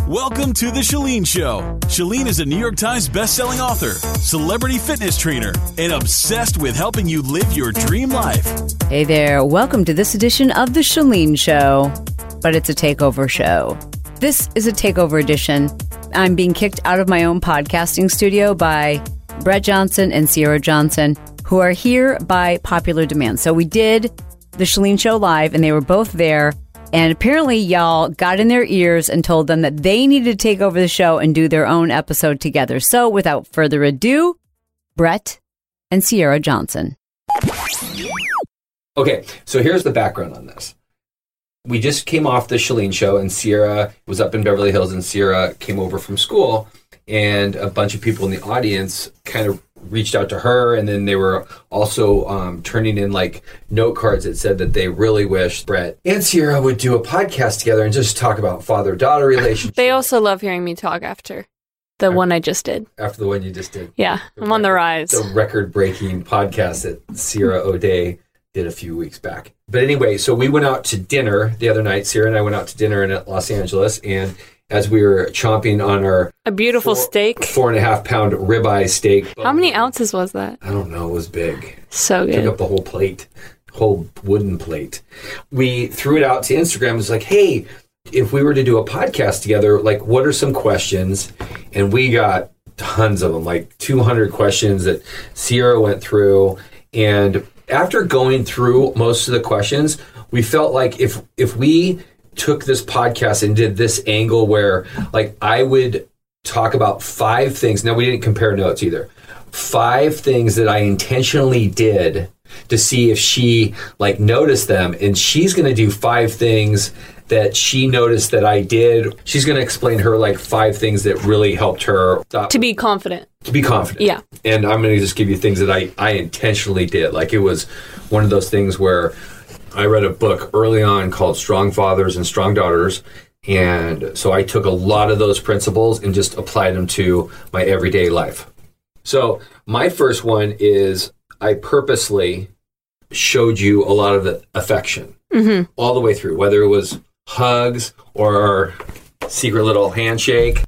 Welcome to The Chalene Show. Chalene is a New York Times bestselling author, celebrity fitness trainer, and obsessed with helping you live your dream life. Hey there, welcome to this edition of The Chalene Show. But it's a takeover show. This is a takeover edition. I'm being kicked out of my own podcasting studio by Brett Johnson and Sierra Johnson, who are here by popular demand. So we did The Chalene Show live, and they were both there. And apparently y'all got in their ears and told them that they needed to take over the show and do their own episode together. So without further ado, Brett and Sierra Johnson. Okay, so here's the background on this. We just came off the Chalene Show, and Sierra was up in Beverly Hills, and Sierra came over from school, and a bunch of people in the audience kind of reached out to her, and then they were also turning in like note cards that said that they really wished Brett and Sierra would do a podcast together and just talk about father-daughter relationship. They also love hearing me talk after the one I just did. After the one you just did. Yeah, I'm on the rise. The record-breaking podcast that Sierra O'Day did a few weeks back. But anyway, so we went out to dinner the other night. Sierra and I went out to dinner in Los Angeles, and as we were chomping on our a beautiful steak, 4.5 pound ribeye steak. How many ounces was that? I don't know. It was big. So good. Took up the whole plate, whole wooden plate. We threw it out to Instagram. It was like, hey, if we were to do a podcast together, like, what are some questions? And we got tons of them, like 200 questions that Sierra went through. And after going through most of the questions, we felt like if we took this podcast and did this angle where, like, I would talk about 5 things. Now, we didn't compare notes either. 5 things that I intentionally did to see if she, like, noticed them. And she's going to do 5 things that she noticed that I did. She's going to explain her, like, 5 things that really helped her to be confident. To be confident. Yeah. And I'm going to just give you things that I intentionally did. Like, it was one of those things where I read a book early on called Strong Fathers and Strong Daughters. And so I took a lot of those principles and just applied them to my everyday life. So my first one is I purposely showed you a lot of the affection all the way through, whether it was hugs or secret little handshake.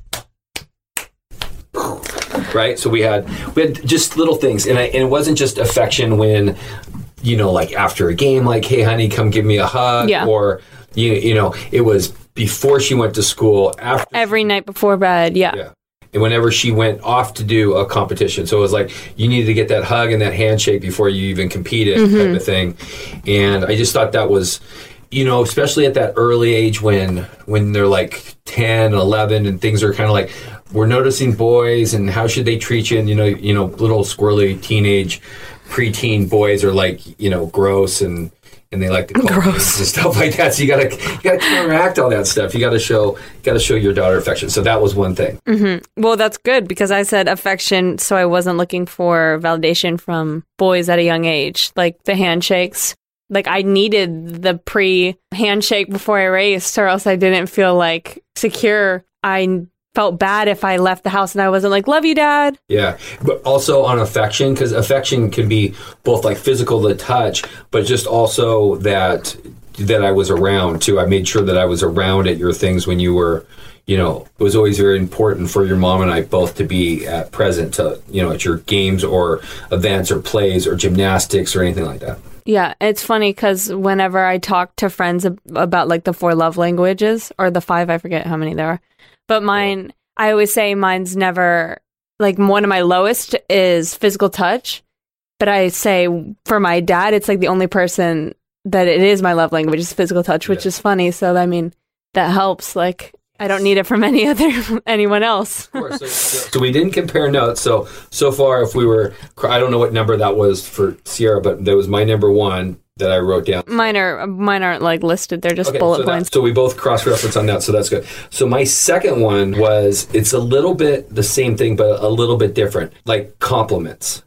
Right? So we had just little things. And it wasn't just affection when, you know, like after a game, like, hey, honey, come give me a hug. Yeah. Or, you know, it was before she went to school, after. Every night before bed, yeah. And whenever she went off to do a competition. So it was like, you needed to get that hug and that handshake before you even competed, type of thing. And I just thought that was, you know, especially at that early age when they're like 10, 11, and things are kind of like, we're noticing boys and how should they treat you? And, you know, little squirrely teenage preteen boys are like, you know, gross and they like to call gross and stuff like that. So you gotta counteract all that stuff. You gotta show your daughter affection. So that was one thing. Well, that's good because I said affection, so I wasn't looking for validation from boys at a young age, like the handshakes. Like I needed the pre-handshake before I raced, or else I didn't feel like secure. I felt bad if I left the house and I wasn't like, love you, Dad. Yeah. But also on affection, because affection can be both like physical, the touch, but just also that I was around too. I made sure that I was around at your things when you were, you know, it was always very important for your mom and I both to be present to, you know, at your games or events or plays or gymnastics or anything like that. Yeah, it's funny because whenever I talk to friends about like the 4 love languages or the 5, I forget how many there are. But mine, I always say mine's never, like one of my lowest is physical touch. But I say for my dad, it's like the only person that it is my love language is physical touch, which is funny. So, I mean, that helps. Like, I don't need it from anyone else. Of course. So we didn't compare notes. So far, if we were, I don't know what number that was for Sierra, but that was my number 1 that I wrote down. Mine aren't like listed. They're just bullet points. So we both cross-reference on that. So that's good. So my second one was, it's a little bit the same thing, but a little bit different, like compliments.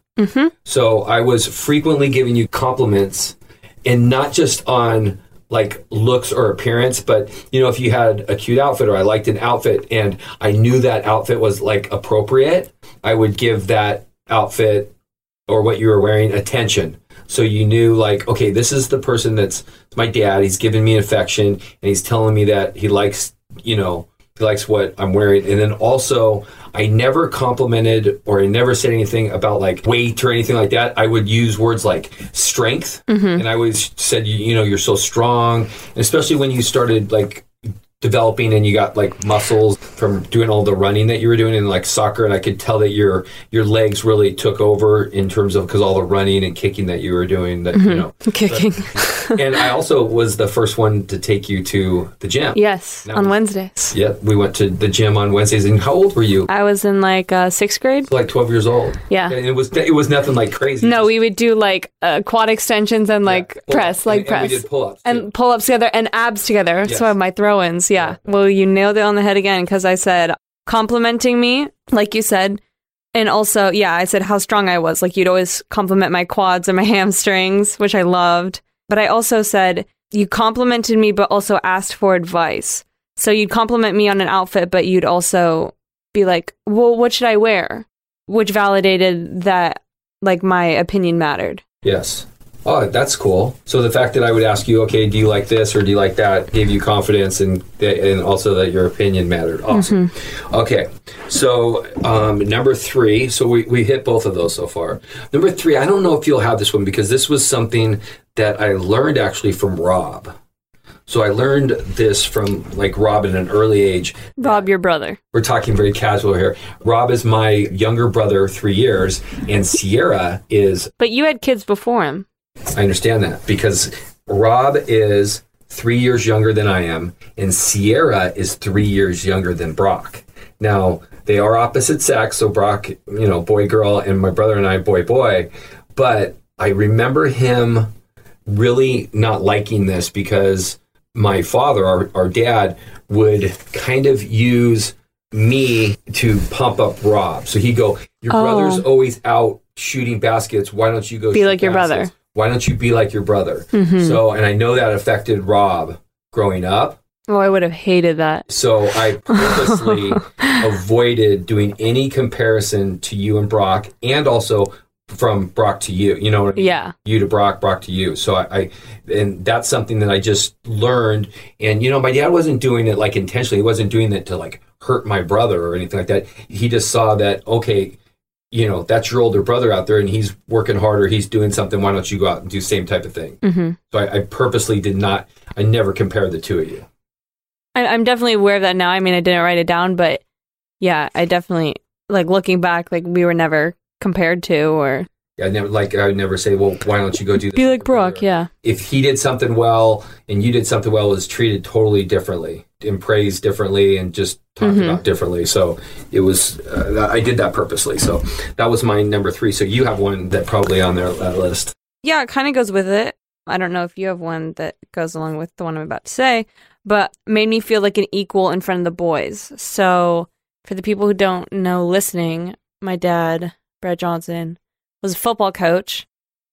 So I was frequently giving you compliments, and not just on like looks or appearance, but you know, if you had a cute outfit or I liked an outfit and I knew that outfit was like appropriate, I would give that outfit or what you were wearing attention. So you knew, like, okay, this is the person that's my dad. He's giving me affection, and he's telling me that he likes, you know, He likes what I'm wearing. And then also, I never complimented or I never said anything about like weight or anything like that. I would use words like strength. And I always said, you know, you're so strong. And especially when you started like developing and you got like muscles from doing all the running that you were doing in like soccer, and I could tell that your legs really took over in terms of because all the running and kicking that you were doing that you know Kicking. and I also was the first one to take you to the gym. Yes, on Wednesdays. Yeah, we went to the gym on Wednesdays. And how old were you? I was in like 6th grade. Like 12 years old. Yeah. And it was nothing like crazy. No, we would do like quad extensions and like press, like press. And we did pull-ups. And pull-ups together and abs together. Yes. So my throw-ins, yeah. Well, you nailed it on the head again because I said complimenting me, like you said. And also, yeah, I said how strong I was. Like you'd always compliment my quads and my hamstrings, which I loved. But I also said you complimented me, but also asked for advice. So you'd compliment me on an outfit, but you'd also be like, well, what should I wear? Which validated that like my opinion mattered. Yes. Oh, that's cool. So the fact that I would ask you, okay, do you like this or do you like that, gave you confidence and also that your opinion mattered. Awesome. Okay. So number 3. So we hit both of those so far. Number 3, I don't know if you'll have this one because this was something that I learned actually from Rob. So I learned this from like Rob at an early age. Rob, your brother. We're talking very casual here. Rob is my younger brother, 3 years, and Sierra is... But you had kids before him. I understand that because Rob is 3 years younger than I am, and Sierra is 3 years younger than Brock. Now, they are opposite sex, so Brock, you know, boy, girl, and my brother and I, boy, boy. But I remember him really not liking this because my father, our dad, would kind of use me to pump up Rob. So he'd go, your brother's always out shooting baskets. Why don't you go be shoot like your baskets? brother? Why don't you be like your brother? So, and I know that affected Rob growing up. Oh, I would have hated that. So I purposely avoided doing any comparison to you and Brock, and also from Brock to you. You know what I mean? Yeah. You to Brock, Brock to you. So and that's something that I just learned. And, you know, my dad wasn't doing it like intentionally. He wasn't doing it to like hurt my brother or anything like that. He just saw that, okay, you know, that's your older brother out there and he's working harder. He's doing something. Why don't you go out and do the same type of thing? So I purposely I never compared the two of you. I'm definitely aware of that now. I mean, I didn't write it down, but yeah, I definitely, like looking back, like we were never compared to or... I would never say, well, why don't you go do this? Be like Brock, yeah. If he did something well and you did something well, it was treated totally differently and praised differently and just talked about differently. So it was, I did that purposely. So that was my number 3. So you have one that probably on their list. Yeah, it kind of goes with it. I don't know if you have one that goes along with the one I'm about to say, but made me feel like an equal in front of the boys. So for the people who don't know listening, my dad, Brad Johnson, was a football coach.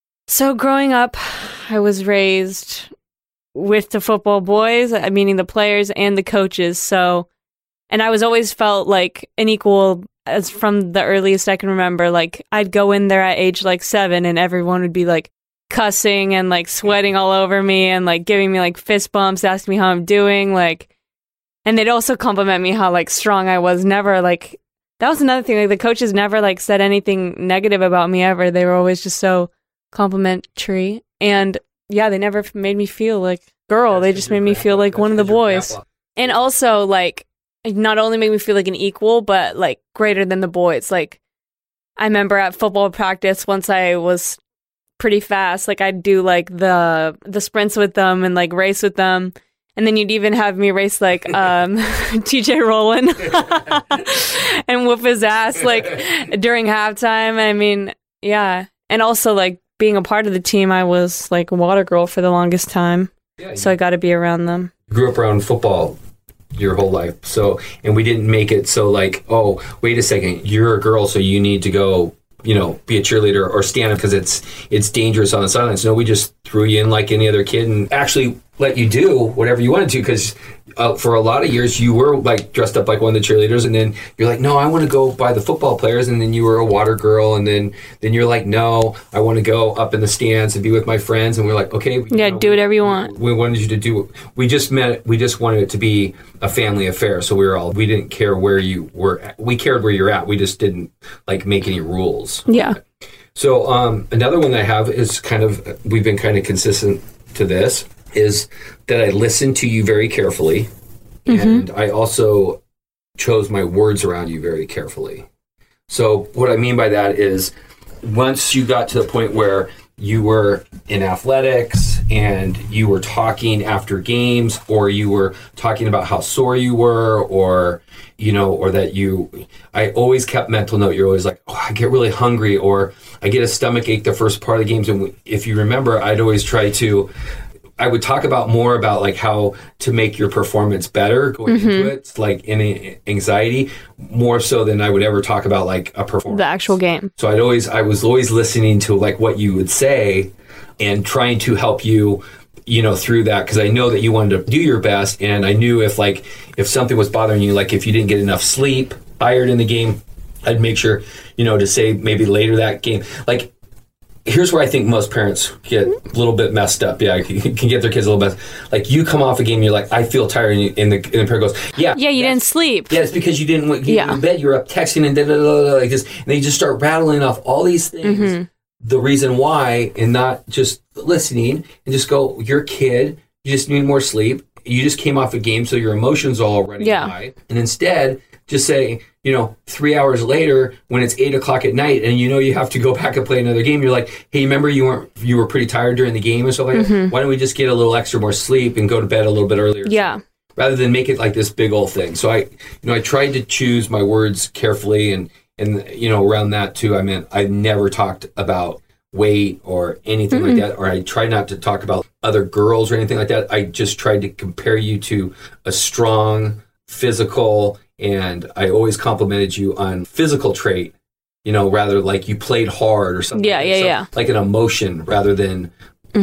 So growing up, I was raised with the football boys, meaning the players and the coaches. So, and I was always felt like an equal as from the earliest I can remember. Like I'd go in there at age like 7 and everyone would be like cussing and like sweating all over me and like giving me like fist bumps, asking me how I'm doing. Like, and they'd also compliment me how like strong I was. Never like, that was another thing. Like the coaches never like said anything negative about me ever. They were always just so complimentary. And yeah, they never made me feel like girl. They just made me feel like one of the boys. And also like not only made me feel like an equal, but like greater than the boys. Like I remember at football practice once I was pretty fast, like I'd do like the sprints with them and like race with them. And then you'd even have me race like TJ Rowland and whoop his ass like during halftime. I mean, yeah. And also like being a part of the team, I was like a water girl for the longest time. Yeah, so I got to be around them. Grew up around football your whole life. So, and we didn't make it so like, oh, wait a second, you're a girl, so you need to go, you know, be a cheerleader or stand up because it's dangerous on the sidelines. No, we just threw you in like any other kid and actually let you do whatever you wanted to because for a lot of years, you were like dressed up like one of the cheerleaders, and then you're like, no, I want to go by the football players, and then you were a water girl, and then you're like, no, I want to go up in the stands and be with my friends, and we're like, okay, do whatever you want. We wanted you to do. We just wanted it to be a family affair, so we didn't care where you were. We cared where you're at. We just didn't like make any rules. Yeah. So another one that I have is we've been kind of consistent to this, is that I listened to you very carefully, and I also chose my words around you very carefully. So what I mean by that is, once you got to the point where you were in athletics and you were talking after games, or you were talking about how sore you were, or that I always kept mental note. You're always like, oh, I get really hungry, or I get a stomach ache the first part of the games. And if you remember, I would talk more about like how to make your performance better going into it, like in anxiety, more so than I would ever talk about like a performance. The actual game. So I was always listening to like what you would say and trying to help you, through that, because I know that you wanted to do your best, and I knew if something was bothering you, like if you didn't get enough sleep, tired in the game, I'd make sure, to say maybe later that game, like. Here's where I think most parents get a little bit messed up. Yeah, can get their kids a little bit. Like, you come off a game, you're like, I feel tired, and the parent goes, yeah. Yeah, you didn't sleep. Yeah, it's because you didn't get in bed. You're up texting and da-da-da-da, like this. And they just start rattling off all these things, the reason why, and not just listening, and just go, you're a kid, you just need more sleep. You just came off a game, so your emotions are all running high. And instead, just say, 3 hours later, when it's 8 o'clock at night, and you have to go back and play another game, you're like, hey, remember you were pretty tired during the game and stuff like that? Why don't we just get a little extra more sleep and go to bed a little bit earlier? Yeah. Rather than make it like this big old thing. So I tried to choose my words carefully, and around that too, I never talked about weight or anything like that, or I tried not to talk about other girls or anything like that. I just tried to compare you to a strong, physical, and I always complimented you on physical trait, rather like you played hard or something. Yeah. Like an emotion rather than,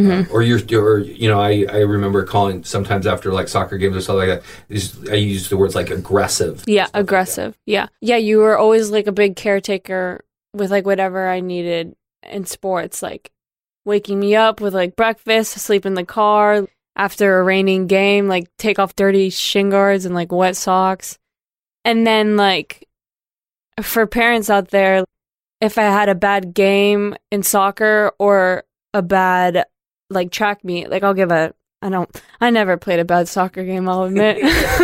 I remember calling sometimes after like soccer games or something like that, I used the words like aggressive. Yeah, aggressive. Like yeah, you were always like a big caretaker with like whatever I needed in sports, like waking me up with like breakfast, sleep in the car after a raining game, like take off dirty shin guards and like wet socks. And then like for parents out there, if I had a bad game in soccer or a bad like track meet, like I never played a bad soccer game, I'll admit.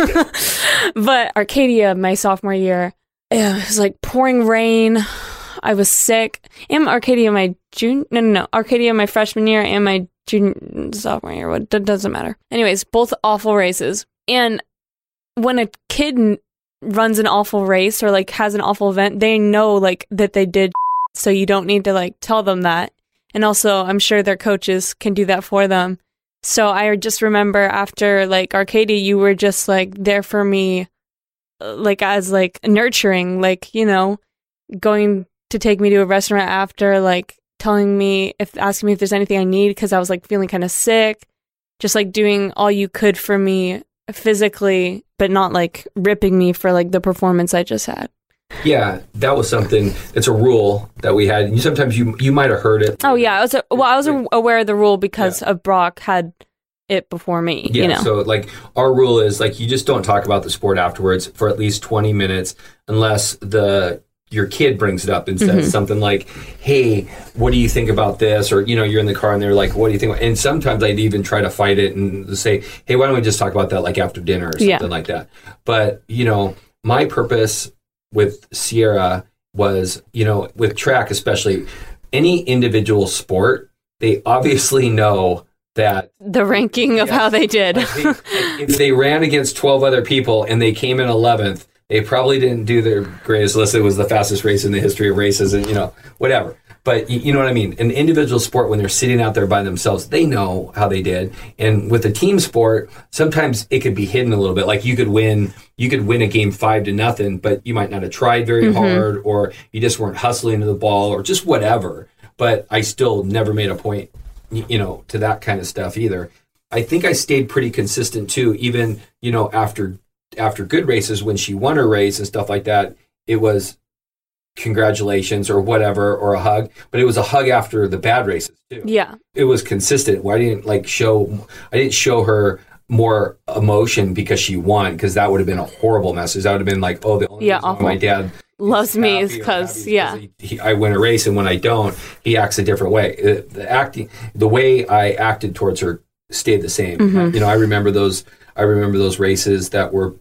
But Arcadia, my sophomore year, it was like pouring rain. I was sick. And Arcadia my Arcadia my freshman year and my sophomore year. What doesn't matter. Anyways, both awful races. And when a kid runs an awful race or like has an awful event, they know like that they did, so you don't need to like tell them that. And also, I'm sure their coaches can do that for them. So I just remember after like Arcadia, you were just like there for me, like as like nurturing, like going to take me to a restaurant after, like asking me if there's anything I need because I was like feeling kind of sick, just like doing all you could for me physically, but not like ripping me for like the performance I just had. Yeah, that was something. It's a rule that we had. Sometimes you might have heard it. Oh yeah, I was aware of the rule because of Brock had it before me. Yeah, so like our rule is like you just don't talk about the sport afterwards for at least 20 minutes unless your kid brings it up and says something like, hey, what do you think about this? Or, you're in the car and they're like, what do you think? And sometimes I'd even try to fight it and say, hey, why don't we just talk about that like after dinner or something like that? But, my purpose with Sierra was, with track especially, any individual sport, they obviously know that the ranking of how they did. If they ran against 12 other people and they came in 11th, they probably didn't do their greatest unless it was the fastest race in the history of races and, whatever. But you know what I mean? An individual sport, when they're sitting out there by themselves, they know how they did. And with a team sport, sometimes it could be hidden a little bit. Like you could win a game 5-0, but you might not have tried very hard, or you just weren't hustling to the ball, or just whatever. But I still never made a point, to that kind of stuff either. I think I stayed pretty consistent too, even, after good races, when she won her race and stuff like that, it was congratulations or whatever, or a hug, but it was a hug after the bad races too. Yeah. It was consistent. Why didn't I didn't show her more emotion because she won, because that would have been a horrible message. That would have been like, oh, the only reason my dad loves me is because I win a race, and when I don't, he acts a different way. The way I acted towards her stayed the same. Mm-hmm. I remember those races that were,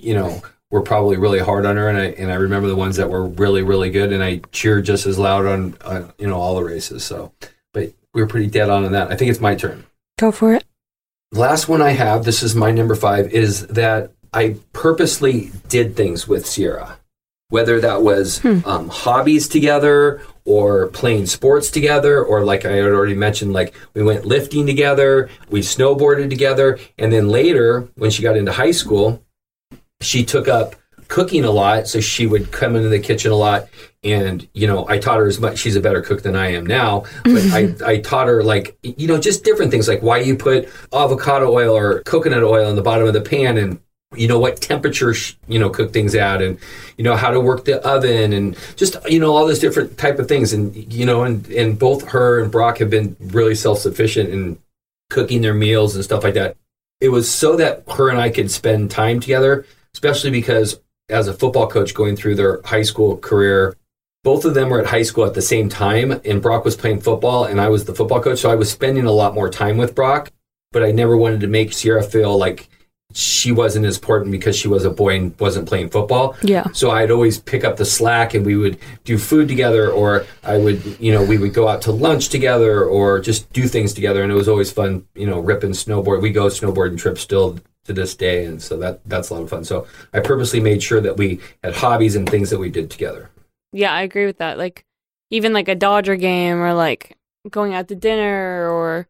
were probably really hard on her, and I remember the ones that were really, really good, and I cheered just as loud on all the races. So, but we were pretty dead on that. I think it's my turn. Go for it. Last one I have, this is my number 5, is that I purposely did things with Sierra, whether that was hobbies together or playing sports together, or like I had already mentioned, like we went lifting together, we snowboarded together, and then later when she got into high school, she took up cooking a lot, so she would come into the kitchen a lot, and I taught her as much. She's a better cook than I am now, but I taught her, like, just different things, like why you put avocado oil or coconut oil in the bottom of the pan, and what temperature cook things at, and how to work the oven, and just all those different type of things, and and both her and Brock have been really self-sufficient in cooking their meals and stuff like that. It was so that her and I could spend time together, especially because as a football coach going through their high school career, both of them were at high school at the same time, and Brock was playing football and I was the football coach. So I was spending a lot more time with Brock, but I never wanted to make Sierra feel like she wasn't as important because she was a boy and wasn't playing football. Yeah. So I'd always pick up the slack, and we would do food together, or I would, we would go out to lunch together, or just do things together. And it was always fun, ripping snowboard. We go snowboarding trips still to this day. And so that's a lot of fun. So I purposely made sure that we had hobbies and things that we did together. Yeah, I agree with that. Like, even like a Dodger game, or like going out to dinner, or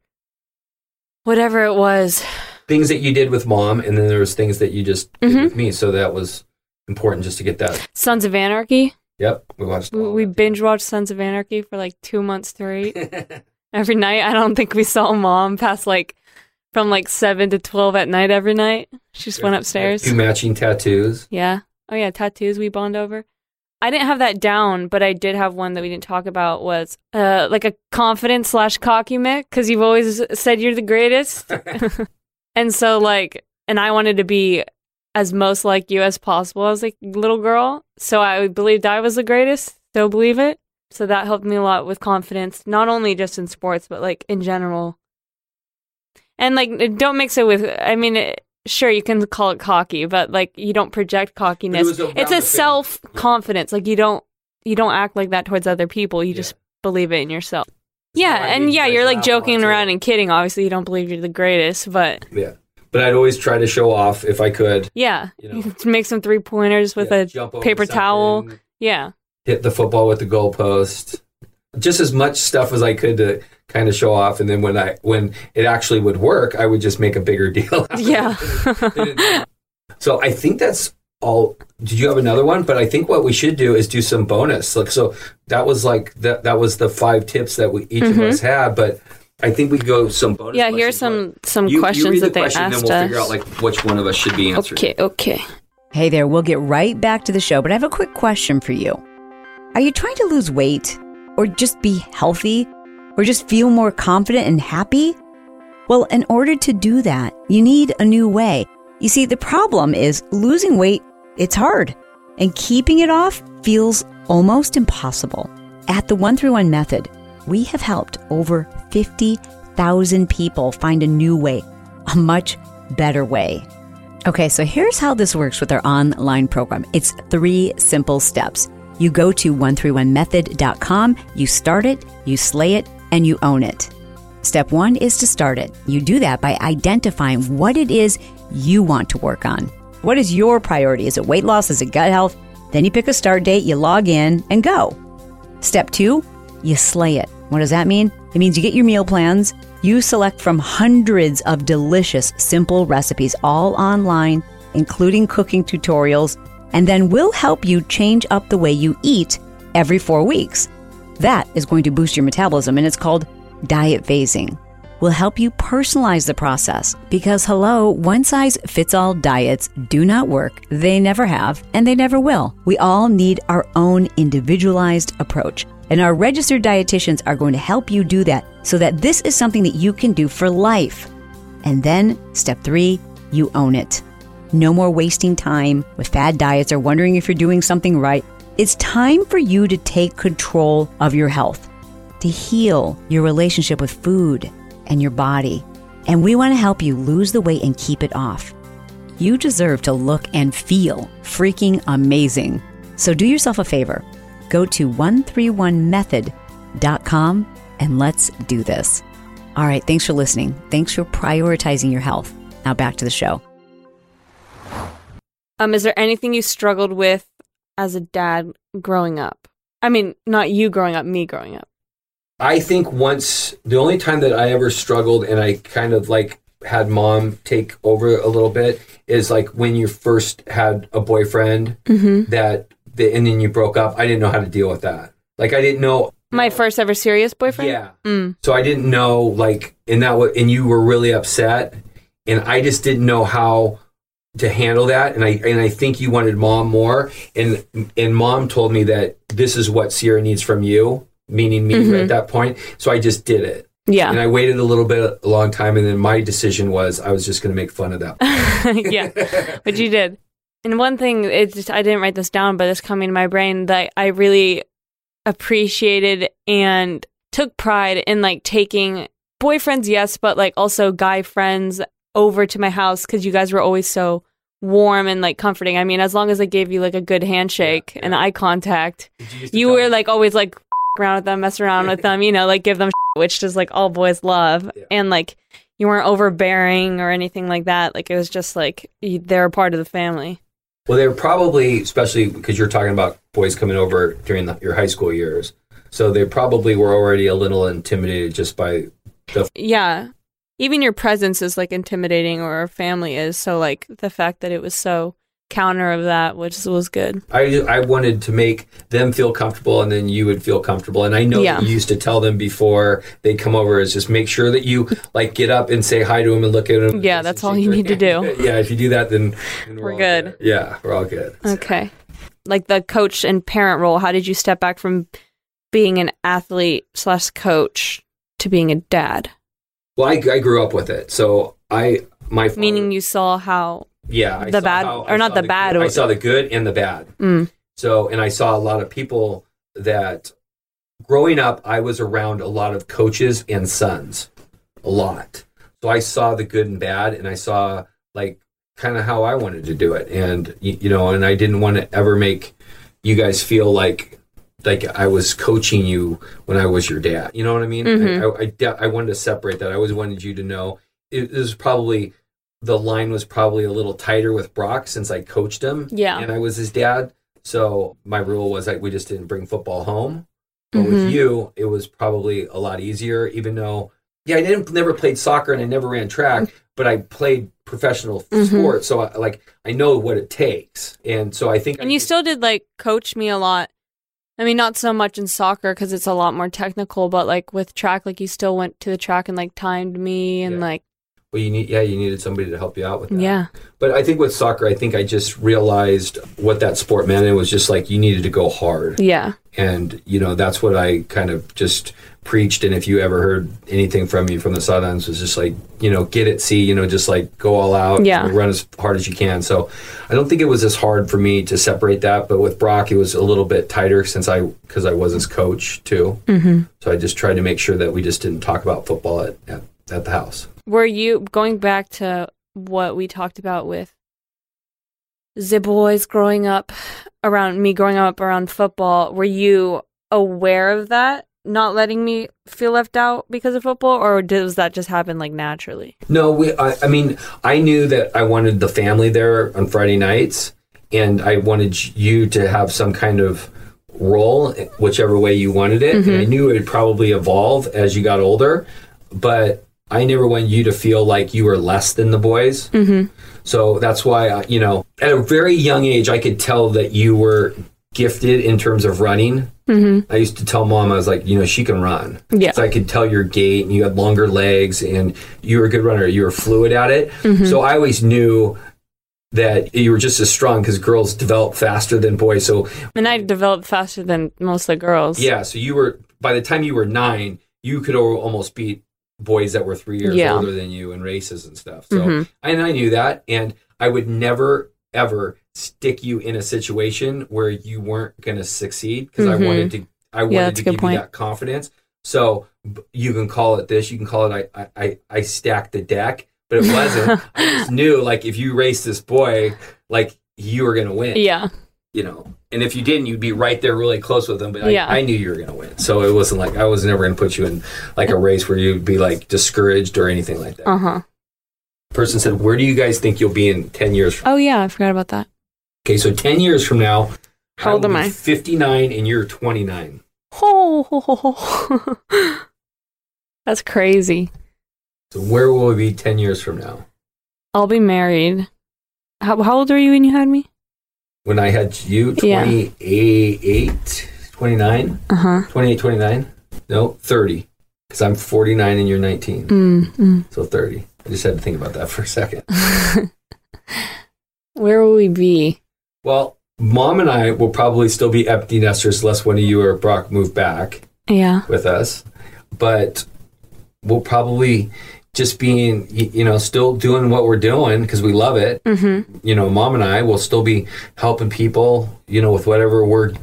whatever it was. Things that you did with Mom, and then there was things that you just did with me. So that was important, just to get that. Sons of Anarchy. Yep, we watched. We binge watched Sons of Anarchy for like 2 months straight. Every night. I don't think we saw Mom past from 7 to 12 at night every night. She just went upstairs. 2 matching tattoos. Yeah. Oh yeah, tattoos we bond over. I didn't have that down, but I did have one that we didn't talk about, was like a confidence / cocky mix, because you've always said you're the greatest. And so and I wanted to be as most like you as possible as a little girl. So I believed I was the greatest, still believe it. So that helped me a lot with confidence, not only just in sports, but in general. And don't mix it with, sure, you can call it cocky, but you don't project cockiness. It's a self-confidence. You don't act like that towards other people. You just believe it in yourself. Yeah, and you're joking around and kidding. Obviously, you don't believe you're the greatest, but... Yeah. But I'd always try to show off if I could. Yeah. Make some 3-pointers with a paper towel. Yeah. Hit the football with the goalpost. Just as much stuff as I could to kind of show off. And then when it actually would work, I would just make a bigger deal out of it. So I think that's all. Did you have another one? But I think what we should do is do some bonus. So that was that was the 5 tips that we each of us had. But I think we go some bonus. Yeah, here's some questions that they asked us. And then we'll figure out which one of us should be answering. Okay. Hey there, we'll get right back to the show, but I have a quick question for you. Are you trying to lose weight, or just be healthy, or just feel more confident and happy? Well, in order to do that, you need a new way. You see, the problem is losing weight, it's hard, and keeping it off feels almost impossible. At the 131 Method, we have helped over 50,000 people find a new way, a much better way. Okay, so here's how this works with our online program. It's 3 simple steps. You go to 131method.com, you start it, you slay it, and you own it. Step 1 is to start it. You do that by identifying what it is you want to work on. What is your priority? Is it weight loss? Is it gut health? Then you pick a start date, you log in, and go. Step 2, you slay it. What does that mean? It means you get your meal plans, you select from hundreds of delicious, simple recipes, all online, including cooking tutorials, and then we'll help you change up the way you eat every 4 weeks. That is going to boost your metabolism, and it's called diet phasing. will help you personalize the process because, hello, one-size-fits-all diets do not work. They never have, and they never will. We all need our own individualized approach. And our registered dietitians are going to help you do that so that this is something that you can do for life. And then, step 3, you own it. No more wasting time with fad diets or wondering if you're doing something right. It's time for you to take control of your health, to heal your relationship with food and your body. And we want to help you lose the weight and keep it off. You deserve to look and feel freaking amazing. So do yourself a favor. Go to 131method.com and let's do this. All right, thanks for listening. Thanks for prioritizing your health. Now back to the show. Is there anything you struggled with as a dad growing up? I mean, not you growing up, me growing up. I think the only time that I ever struggled and I kind of like had mom take over a little bit is like when you first had a boyfriend and then you broke up. I didn't know how to deal with that. Like I didn't know. My first ever serious boyfriend? Yeah. So I didn't know like, and you were really upset and I just didn't know how to handle that. And I think you wanted mom more. And mom told me that this is what Sierra needs from you, meaning me at that point. So I just did it. Yeah. And I waited a long time. And then my decision was I was just going to make fun of that. Yeah. But you did. And one thing, it's just, I didn't write this down, but it's coming to my brain that I really appreciated and took pride in like taking boyfriends, yes, but like also guy friends over to my house because you guys were always so warm and like comforting. I mean, as long as they gave you like a good handshake and eye contact, you were like always like around with them, mess around with them, you know, like give them which just like all boys love. Yeah. And like you weren't overbearing or anything like that. Like it was just like they're a part of the family. Well, they were probably, especially because you're talking about boys coming over during your high school years. So they probably were already a little intimidated just by the... Yeah. Even your presence is like intimidating, or our family is. So like the fact that it was so counter of that, which was good. I wanted to make them feel comfortable and then you would feel comfortable. And I know that you used to tell them before they come over is just make sure that you like get up and say hi to them and look at them. Yeah, that's all you need to do. Yeah, if you do that, then we're good. Yeah, we're all good. Okay. Like the coach and parent role, how did you step back from being an athlete/coach to being a dad? Well, I grew up with it. So my father, meaning you saw how... Yeah. I saw the good and the bad. So, and I saw a lot of people that growing up, I was around a lot of coaches and sons, a lot. So I saw the good and bad, and I saw like kind of how I wanted to do it. And, you know, and I didn't want to ever make you guys feel like I was coaching you when I was your dad. You know what I mean? I wanted to separate that. I always wanted you to know it was probably... The line was probably a little tighter with Brock since I coached him and I was his dad. So my rule was like we just didn't bring football home. But with you, it was probably a lot easier, even though, I never played soccer and I never ran track, but I played professional sports. So I know what it takes. And so I think... And you still did like coach me a lot. I mean, not so much in soccer because it's a lot more technical, but like with track, like you still went to the track and like timed me and like... Well, you needed somebody to help you out with that. Yeah. But I think with soccer, I just realized what that sport meant. It was just like you needed to go hard. Yeah. And, you know, that's what I kind of just preached. And if you ever heard anything from me from the sidelines, was just like, you know, get it, see, you know, just like go all out, run as hard as you can. So I don't think it was as hard for me to separate that. But with Brock, it was a little bit tighter because I was his coach too. So I just tried to make sure that we just didn't talk about football at the house. Were you, going back to what we talked about with the boys growing up around football, were you aware of that, not letting me feel left out because of football, or does that just happen like naturally? No, I mean, I knew that I wanted the family there on Friday nights, and I wanted you to have some kind of role, whichever way you wanted it. And I knew it would probably evolve as you got older, but I never wanted you to feel like you were less than the boys. So that's why, you know, at a very young age, I could tell that you were gifted in terms of running. I used to tell Mom, I was like, she can run. Yeah. So I could tell your gait, and you had longer legs, and you were a good runner. You were fluid at it. So I always knew that you were just as strong because girls develop faster than boys. So, and I developed faster than most of the girls. Yeah. So you were, by the time you were 9, you could almost beat boys that were 3 years older than you in races and stuff. So, and I knew that, and I would never, ever stick you in a situation where you weren't going to succeed because I wanted to give you that confidence. So you can call it this, you can call it, I stacked the deck, but it wasn't. I just knew, like, if you race this boy, like, you were going to win. Yeah. And if you didn't, you'd be right there really close with him. But I knew you were going to win. So it wasn't like, I was never going to put you in like a race where you'd be like discouraged or anything like that. Person said, where do you guys think you'll be in 10 years from now? Oh, yeah. I forgot about that. Okay. So 10 years from now, how old am I? 59 and you're 29. Oh, that's crazy. So where will we be 10 years from now? I'll be married. How old were you when you had me? When I had you, 28, 29? 28, 29? No, 30. Because I'm 49 and you're 19. So 30. I just had to think about that for a second. Where will we be? Well, Mom and I will probably still be empty nesters unless one of you or Brock move back with us. But we'll probably just being, still doing what we're doing because we love it. Mom and I will still be helping people, with whatever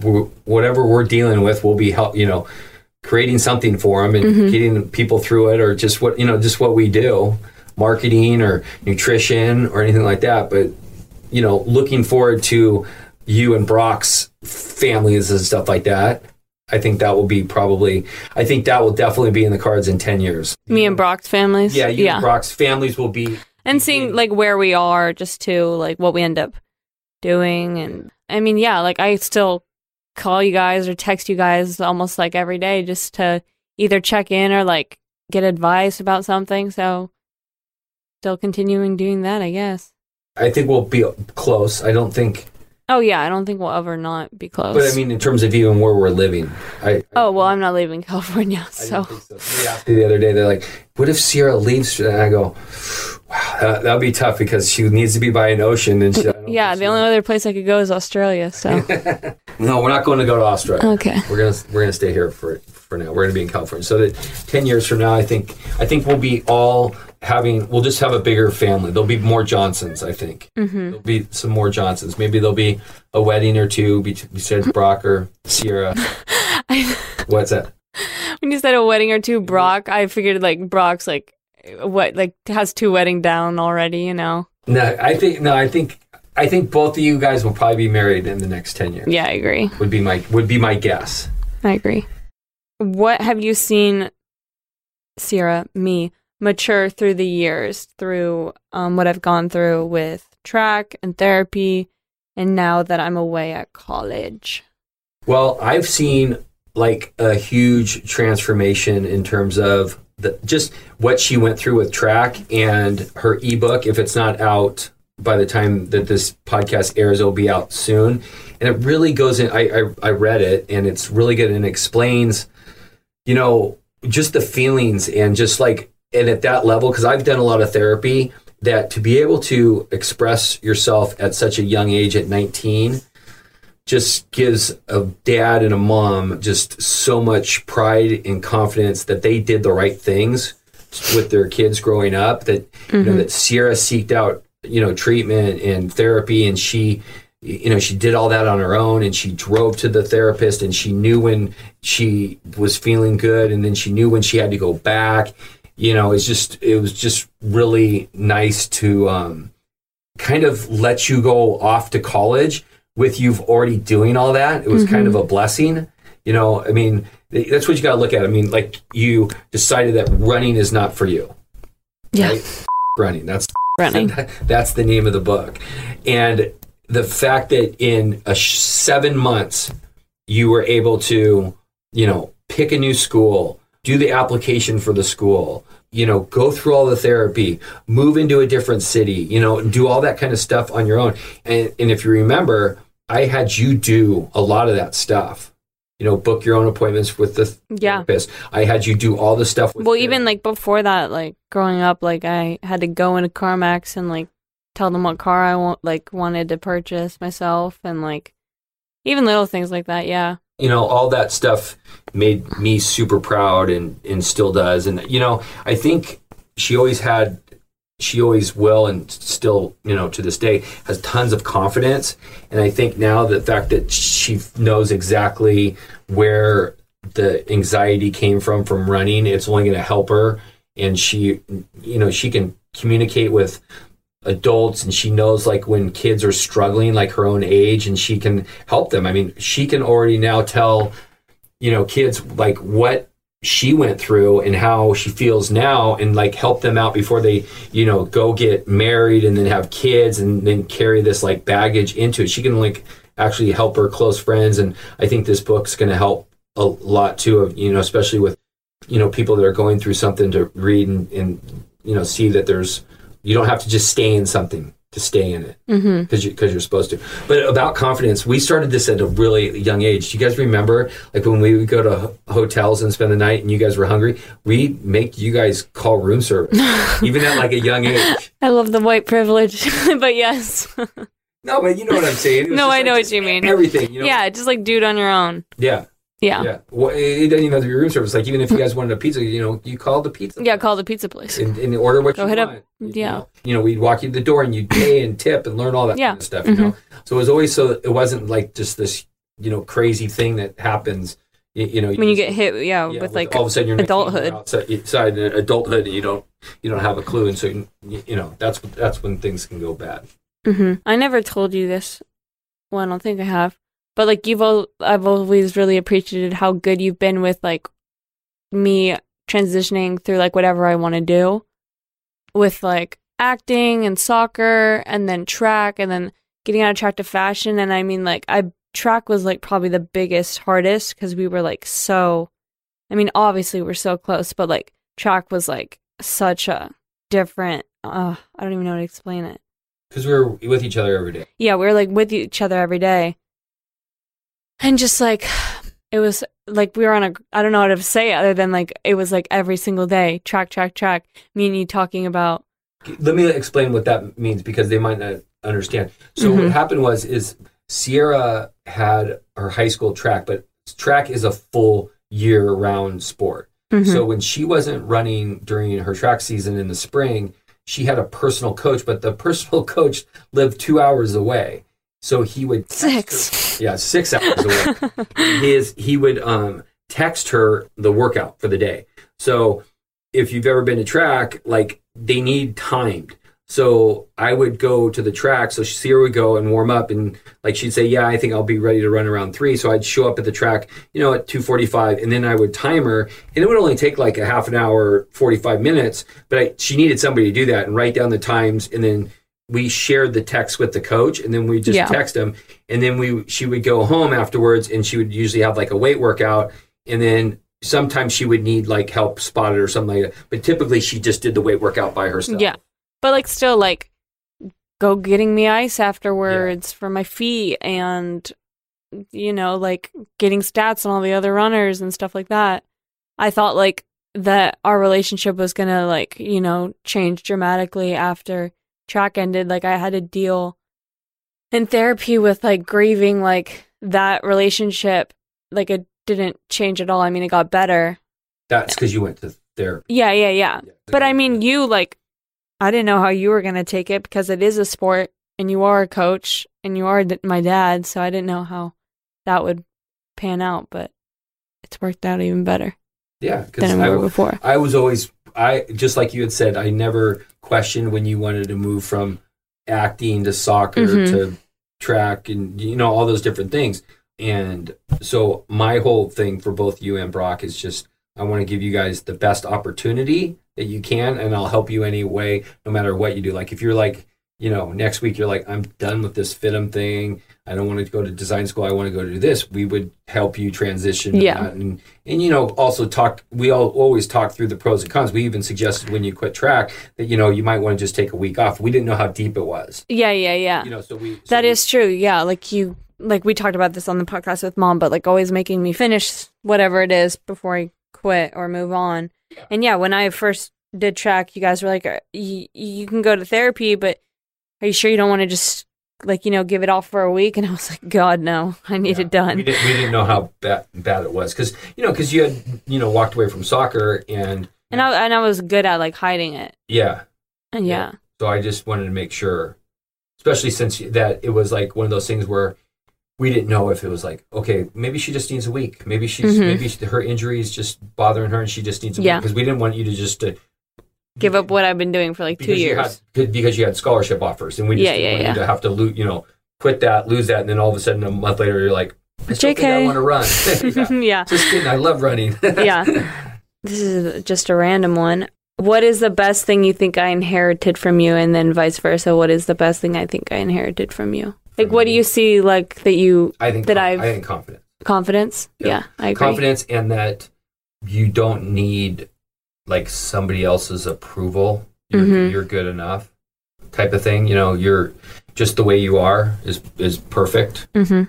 we're dealing with. We'll be creating something for them and getting people through it, or just what we do, marketing or nutrition or anything like that. But looking forward to you and Brock's families and stuff like that. I think that will definitely be in the cards in 10 years. Me and Brock's families? Yeah, you and Brock's families will be. And seeing like where we are, just to like what we end up doing. And I mean, like I still call you guys or text you guys almost like every day just to either check in or like get advice about something. So still continuing doing that, I guess. I think we'll be close. I don't think we'll ever not be close. But I mean, in terms of even where we're living. I'm not leaving California, so. I didn't think so. They asked me the other day, they're like, what if Sierra leaves? And I go, wow, that'll be tough because she needs to be by an ocean. And the only other place I could go is Australia, so. No, we're not going to go to Australia. Okay. We're gonna stay here for now. We're gonna be in California. So that 10 years from now, I think we'll be all we'll just have a bigger family. There'll be more Johnsons, I think. There'll be some more Johnsons. Maybe there'll be a wedding or two besides Brock or Sierra. What's that? When you said a wedding or two, Brock, I figured like Brock's like what, like has 2 weddings down already, No, I think both of you guys will probably be married in the next 10 years. Yeah, I agree. Would be my guess. I agree. What have you seen, Sierra, me, mature through the years, through what I've gone through with track and therapy, and now that I'm away at college? Well, I've seen like a huge transformation in terms of just what she went through with track, and her ebook, if it's not out by the time that this podcast airs, it'll be out soon. And it really goes in, I read it, and it's really good, and explains, just the feelings and just like, and at that level, because I've done a lot of therapy, that to be able to express yourself at such a young age, at 19, just gives a dad and a mom just so much pride and confidence that they did the right things with their kids growing up, that, that Sierra seeked out, treatment and therapy, and she did all that on her own, and she drove to the therapist, and she knew when she was feeling good, and then she knew when she had to go back. It was just really nice to kind of let you go off to college with you've already doing all that. It was kind of a blessing. I mean, that's what you got to look at. I mean, like, you decided that running is not for you. Yeah. Right? Running. That's the name of the book. And the fact that in 7 months you were able to, pick a new school, do the application for the school, go through all the therapy, move into a different city, do all that kind of stuff on your own. And if you remember, I had you do a lot of that stuff. Book your own appointments with the therapist. I had you do all the stuff with even like before that, like growing up, like I had to go into CarMax and like tell them what car I wanted to purchase myself, and like even little things like that. Yeah. All that stuff made me super proud and still does. And, I think she always will, and still, to this day, has tons of confidence. And I think now the fact that she knows exactly where the anxiety came from running, it's only going to help her. And she can communicate with adults, and she knows like when kids are struggling like her own age, and she can help them. I mean, she can already now tell, kids like what she went through and how she feels now, and like help them out before they, go get married and then have kids and then carry this like baggage into it. She can like actually help her close friends. And I think this book's going to help a lot too, of, especially with, people that are going through something, to read and see that you don't have to just stay in something to stay in it, because you're supposed to. But about confidence, we started this at a really young age. Do you guys remember, like when we would go to hotels and spend the night and you guys were hungry, we'd make you guys call room service, even at like a young age. I love the white privilege, but yes. No, but you know what I'm saying. No, I know what you mean. Everything, Yeah, just like do it on your own. Yeah. Yeah. Well, it doesn't even have to be room service. Like, even if you guys wanted a pizza, you call the pizza place. Yeah, call the pizza place. And order what you want. Yeah. We'd walk you to the door and you'd pay and tip and learn all that kind of stuff, So it was always it wasn't like just this, crazy thing that happens, when you get hit, with like all of a sudden you're adulthood. Outside adulthood, and you don't have a clue. And so, that's when things can go bad. I never told you this. Well, I don't think I have. But like I've always really appreciated how good you've been with like me transitioning through like whatever I want to do, with like acting and soccer and then track and then getting out of track to fashion. And I mean, like track was like probably the hardest, because we were like obviously we're so close, but like track was like such a different, I don't even know how to explain it. Because we were with each other every day. Yeah, we were like with each other every day. And just like, it was like we were on I don't know how to say it other than like, it was like every single day, track, me and you talking about. Let me explain what that means, because they might not understand. So what happened is Sierra had her high school track, but track is a full year-round sport. So when she wasn't running during her track season in the spring, she had a personal coach, but the personal coach lived 2 hours away. So he would 6 hours away. He would text her the workout for the day. So if you've ever been to track, like they need timed. So I would go to the track. So Sierra would go and warm up, and like she'd say, "Yeah, I think I'll be ready to run around 3." So I'd show up at the track, at 2:45, and then I would time her, and it would only take like a half an hour, 45 minutes. But she needed somebody to do that and write down the times, and then we shared the text with the coach, and then we just text him, and then she would go home afterwards, and she would usually have like a weight workout, and then sometimes she would need like help spotted or something like that. But typically she just did the weight workout by herself. Yeah. But like still like go getting me ice afterwards for my feet, and like getting stats on all the other runners and stuff like that. I thought like that our relationship was gonna like, change dramatically after track ended. Like I had to deal in therapy with like grieving like that relationship. Like it didn't change at all. I mean, it got better. That's because you went to therapy. Yeah. But I mean, you like, I didn't know how you were going to take it, because it is a sport and you are a coach and you are my dad. So I didn't know how that would pan out, but it's worked out even better. Yeah. Than we were before. I was always, just like you had said, I never questioned when you wanted to move from acting to soccer to track and, all those different things. And so my whole thing for both you and Brock is just, I want to give you guys the best opportunity that you can, and I'll help you any way, no matter what you do. Like if you're like, next week you're like, I'm done with this FITM thing, I don't want to go to design school, I want to go do this, we would help you transition. Yeah. And also we always talk through the pros and cons. We even suggested when you quit track that, you might want to just take a week off. We didn't know how deep it was. Yeah. So that is true. Yeah. Like you like we talked about this on the podcast with Mom, but like always making me finish whatever it is before I quit or move on. And yeah, when I first did track, you guys were like, you can go to therapy, but are you sure you don't want to just like, give it off for a week? And I was like, God, no, I need it done. We didn't know how bad it was. Cause you had, walked away from soccer and I was good at like hiding it. Yeah. And yeah. So I just wanted to make sure, especially since that it was like one of those things where we didn't know if it was like, okay, maybe she just needs a week. Maybe maybe her injury is just bothering her and she just needs a week. Because we didn't want you to just give up what I've been doing for like 2 years. Because you had scholarship offers. And we just didn't want you to have to quit that, lose that. And then all of a sudden a month later, you're like, I still think I want to run. Yeah. Just kidding. I love running. Yeah. This is just a random one. What is the best thing you think I inherited from you? And then vice versa. What is the best thing I think I inherited from you? Like, what do you see like that you... I think confidence. Confidence? Yeah, I agree. Confidence, and that you don't need like somebody else's approval. You're good enough type of thing. You're just the way you are is perfect. And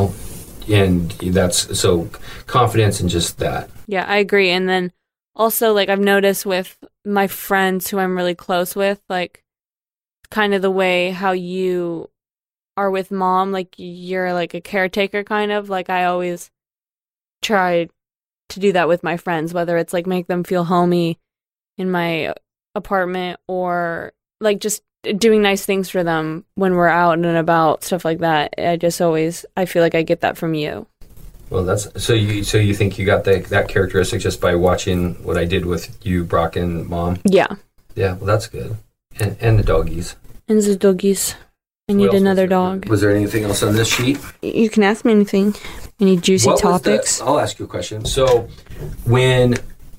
that's so confidence and just that. Yeah, I agree. And then also like I've noticed with my friends who I'm really close with, like kind of the way how you are with Mom, like you're like a caretaker kind of. Like I always try to do that with my friends, whether it's like make them feel homey in my apartment or like just doing nice things for them when we're out and about, stuff like that. I feel like I get that from you. Well, that's so you think you got that characteristic just by watching what I did with you, Brock, and Mom? Yeah. Yeah, well, that's good. And the doggies. And the doggies. I need another dog. Was there anything else on this sheet? You can ask me anything. Any juicy topics? I'll ask you a question. So, when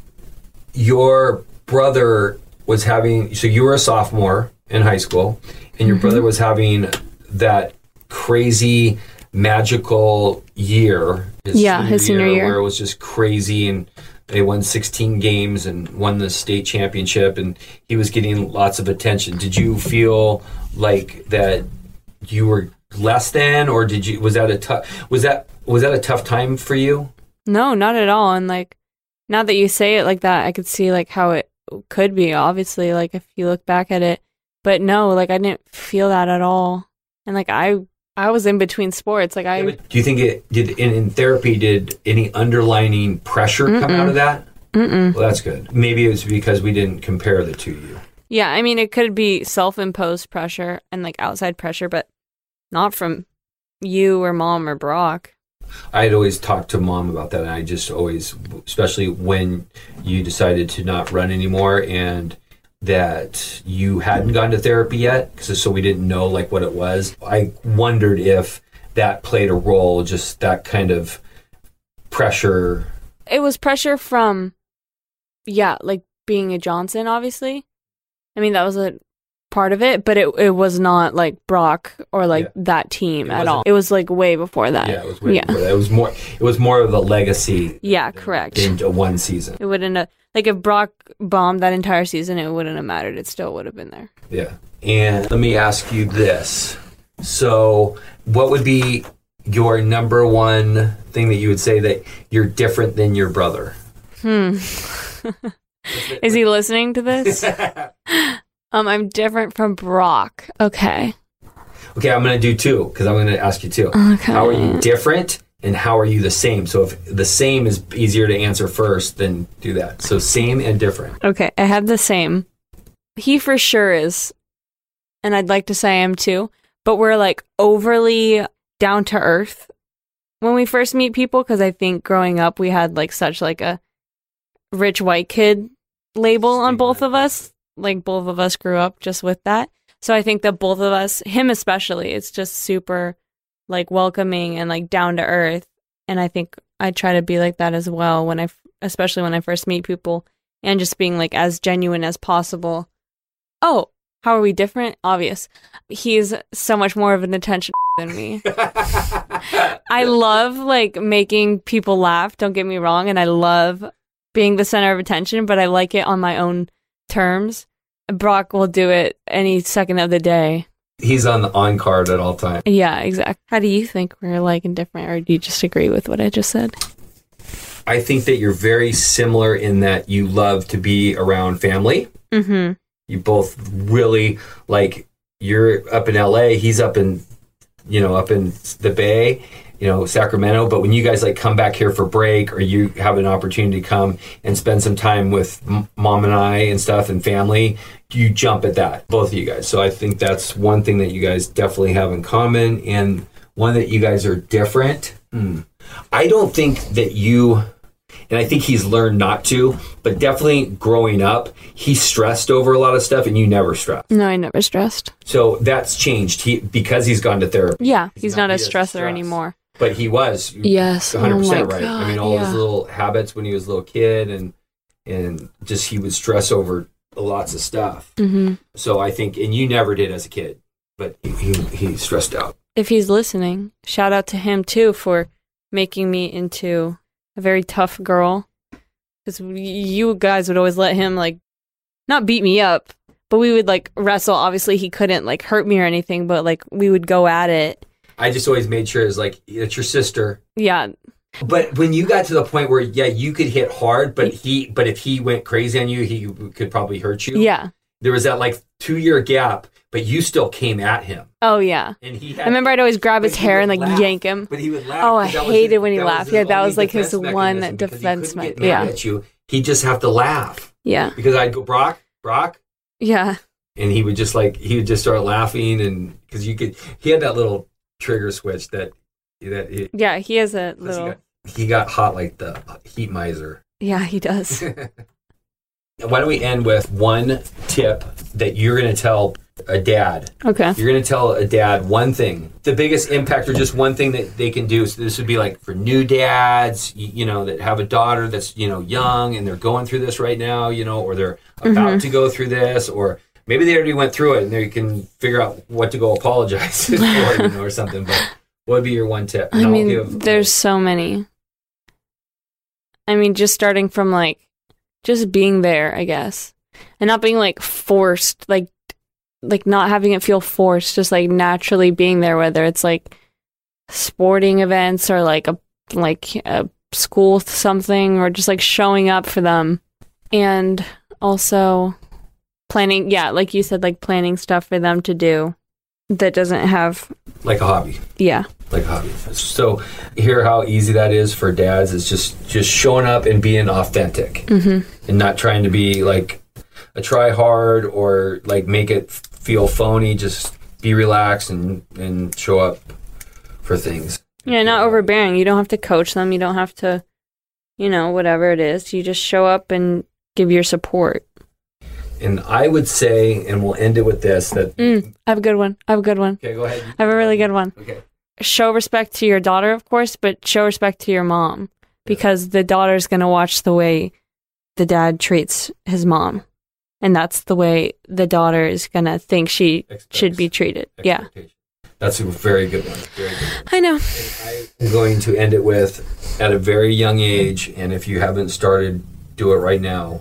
your brother was so you were a sophomore in high school, and your brother was having that crazy, magical year. His senior year. Where it was just crazy, and they won 16 games and won the state championship, and he was getting lots of attention. Did you feel like that you were less than, or was that a tough time for you? No, not at all. And like now that you say it like that, I could see like how it could be, obviously, like if you look back at it. But no, like I didn't feel that at all. And like I was in between sports. Like do you think it did in therapy? Did any underlining pressure come out of that? Well, that's good. Maybe it was because we didn't compare the two of you. Yeah, I mean, it could be self-imposed pressure and like outside pressure, but not from you or Mom or Brock. I had always talked to Mom about that, and I just always, especially when you decided to not run anymore and that you hadn't gone to therapy yet, so we didn't know like what it was. I wondered if that played a role, just that kind of pressure. It was pressure from, like being a Johnson, obviously. I mean, that was a part of it, but it was not like Brock or like that team at all. It was like way before that. Yeah, it was way before that. It was more of a legacy. Yeah, correct. In one season. It wouldn't have, like if Brock bombed that entire season, it wouldn't have mattered. It still would have been there. Yeah. And let me ask you this. So what would be your number one thing that you would say that you're different than your brother? Is he listening to this? I'm different from Brock. Okay, I'm going to do two because I'm going to ask you two. Okay. How are you different and how are you the same? So if the same is easier to answer first, then do that. So same and different. Okay, I have the same. He for sure is, and I'd like to say I am too, but we're like overly down to earth when we first meet people, because I think growing up we had like such like a rich white kid label on both of us. Like both of us grew up just with that. So I think that both of us, him especially, it's just super like welcoming and like down to earth. And I think I try to be like that as well especially when I first meet people, and just being like as genuine as possible. Oh, how are we different? Obvious. He's so much more of an attention than me. I love like making people laugh, don't get me wrong, and I love being the center of attention, but I like it on my own terms. Brock will do it any second of the day. He's on the on card at all times. Yeah, exactly. How do you think we're like and different, or do you just agree with what I just said? I think that you're very similar in that you love to be around family. Mm-hmm. You both really like, you're up in LA, he's up in the Bay, Sacramento. But when you guys like come back here for break, or you have an opportunity to come and spend some time with mom and I and stuff and family, you jump at that, both of you guys. So I think that's one thing that you guys definitely have in common, and one that you guys are different. I don't think that you, and I think he's learned not to, but definitely growing up, he stressed over a lot of stuff, and you never stressed. No, I never stressed. So that's changed because he's gone to therapy. Yeah, he's not a stressor anymore. But he was. Yes, 100% right. God, I mean, all his little habits when he was a little kid, and just he would stress over lots of stuff. Mm-hmm. So I think, and you never did as a kid, but he stressed out. If he's listening, shout out to him too for making me into a very tough girl. Because you guys would always let him like not beat me up, but we would like wrestle. Obviously, he couldn't like hurt me or anything, but like we would go at it. I just always made sure it's like, it's your sister. Yeah. But when you got to the point where, yeah, you could hit hard, but if he went crazy on you, he could probably hurt you. Yeah. There was that like 2-year gap, but you still came at him. Oh, yeah. And I remember I'd always grab his hair and like yank him. But he would laugh. Oh, I hated when he laughed. Yeah, that was like his one defense mechanism. Yeah. At you, he'd just have to laugh. Yeah. Because I'd go, Brock. Yeah. And he would just start laughing, and because he had that little trigger switch that yeah, he has a little. He got hot like the heat miser. Yeah, he does. Why don't we end with one tip that you're going to tell a dad? Okay. You're going to tell a dad one thing, the biggest impact, or just one thing that they can do. So this would be like for new dads, that have a daughter that's, young and they're going through this right now, or they're about to go through this, or maybe they already went through it and they can figure out what to go apologize for, or something. But what would be your one tip? I mean, there's so many. I mean, just starting from like, just being there, I guess. And not being like forced, like not having it feel forced, just like naturally being there, whether it's like sporting events or like a school something, or just like showing up for them. And also planning, yeah, like you said, like planning stuff for them to do that doesn't have like a hobby. Yeah. Like a hobby. So hear how easy that is for dads, is just showing up and being authentic, and not trying to be like a try hard or like make it feel phony. Just be relaxed and show up for things. Yeah, not overbearing. You don't have to coach them. You don't have to, whatever it is. You just show up and give your support. And I would say, and we'll end it with this, that... I have a good one. Okay, go ahead. I have a really good one. Okay. Show respect to your daughter, of course, but show respect to your mom, because the daughter's going to watch the way the dad treats his mom. And that's the way the daughter is going to think she should be treated. Yeah. That's a very good one. Very good one. I know. And I'm going to end it with, at a very young age, and if you haven't started, do it right now,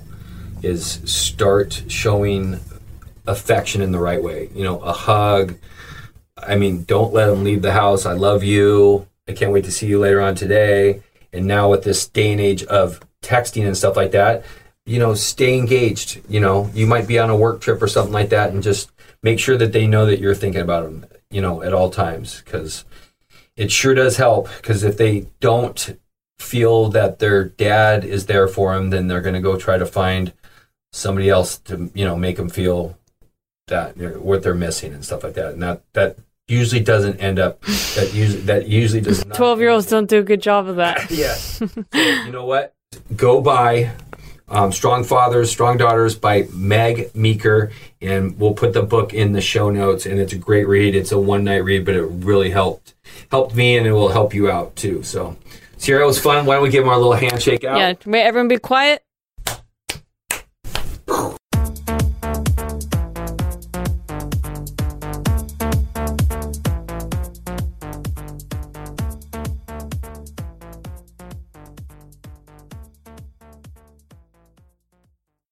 is start showing affection in the right way. A hug. I mean, don't let them leave the house. I love you. I can't wait to see you later on today. And now with this day and age of texting and stuff like that, stay engaged. You might be on a work trip or something like that, and just make sure that they know that you're thinking about them, at all times, because it sure does help. Because if they don't feel that their dad is there for them, then they're going to go try to find somebody else to, make them feel that what they're missing and stuff like that. And that usually doesn't end up, that usually does not. 12-year-olds don't do a good job of that. Yeah. So, you know what? Go buy Strong Fathers, Strong Daughters by Meg Meeker, and we'll put the book in the show notes, and it's a great read. It's a one-night read, but it really helped me, and it will help you out too. So, Sierra, it was fun. Why don't we give them our little handshake out? Yeah, everyone be quiet.